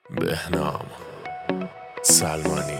بهنام سلمانی.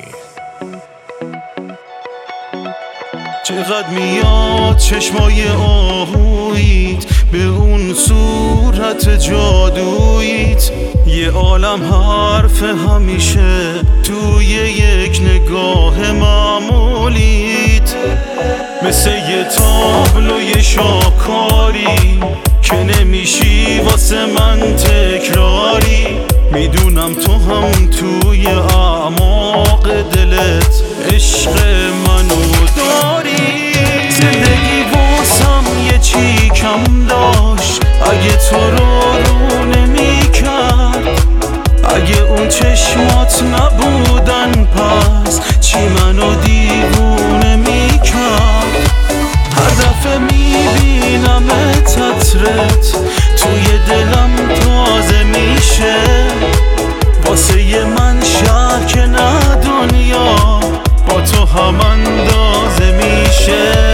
چقدر میاد چشمای آهویت به اون صورت جادویت، یه عالم حرف همیشه توی یک نگاه معمولیت، مثل یه تابلوی شاکاری که نمیشی واسه من تکراری. میدونم تو هم توی اعماق دلت عشق منو داری. زندگی واسم یه چی کم داشت اگه تو رو نمی‌کرد، اگه اون چشمات نبودن پس چی منو دیوونه می‌کرد. هر دفعه میبینم عطرت توی دلم تازه میشه، واسه من شهر که نه دنیا با تو هم اندازه میشه.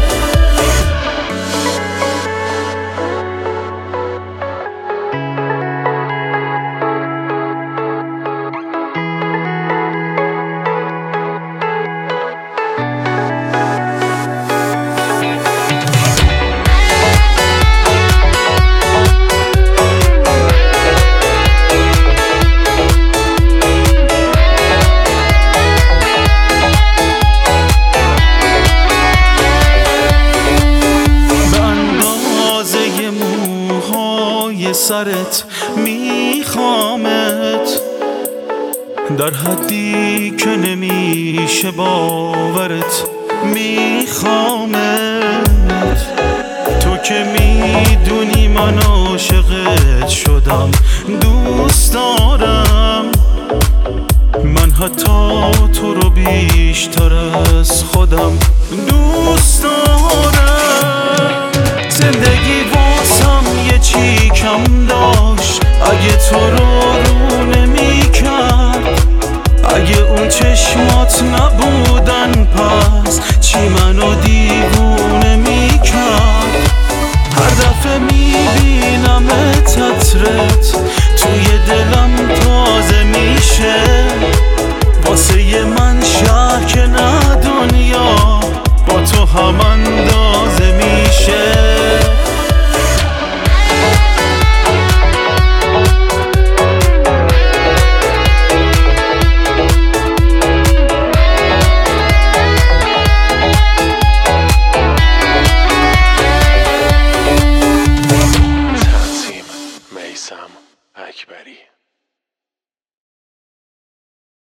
سرت میخوامت در حدی که نمیشه باورت، میخوامت. تو که میدونی من عاشقت شدم، دوست دارم من حتی تو رو بیشتر از خودم دوست دارم. زندگی واسم یه چی کم داشت اگه تو رو نمی‌کرد، اگه اون چشمات نبودن پس چی منو دیوونه می‌کرد. هر دفعه میبینم عطرت توی دلم تازه میشه، واسه من شهر که نه دنیا با تو هم اندازه میشه. میثم اکبری.